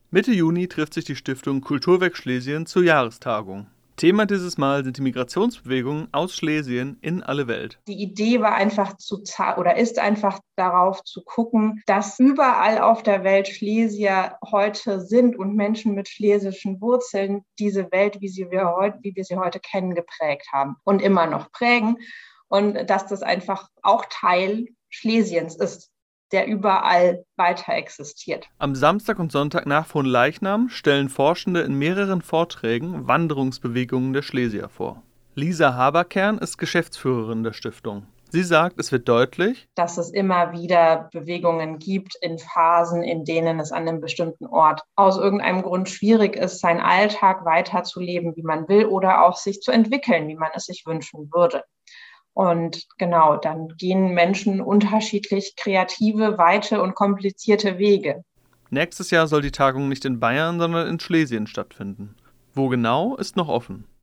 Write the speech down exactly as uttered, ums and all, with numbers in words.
Mitte Juni trifft sich die Stiftung Kulturwerk Schlesien zur Jahrestagung. Thema dieses Mal sind die Migrationsbewegungen aus Schlesien in alle Welt. Die Idee war einfach zu oder ist einfach darauf zu gucken, dass überall auf der Welt Schlesier heute sind und Menschen mit schlesischen Wurzeln diese Welt, wie, sie wir heute, wie wir sie heute kennen, geprägt haben und immer noch prägen. Und dass das einfach auch Teil Schlesiens ist, der überall weiter existiert. Am Samstag und Sonntag nach Fronleichnam stellen Forschende in mehreren Vorträgen Wanderungsbewegungen der Schlesier vor. Lisa Haberkern ist Geschäftsführerin der Stiftung. Sie sagt, es wird deutlich, dass es immer wieder Bewegungen gibt in Phasen, in denen es an einem bestimmten Ort aus irgendeinem Grund schwierig ist, seinen Alltag weiterzuleben, wie man will, oder auch sich zu entwickeln, wie man es sich wünschen würde. Und genau, dann gehen Menschen unterschiedlich kreative, weite und komplizierte Wege. Nächstes Jahr soll die Tagung nicht in Bayern, sondern in Schlesien stattfinden. Wo genau, ist noch offen.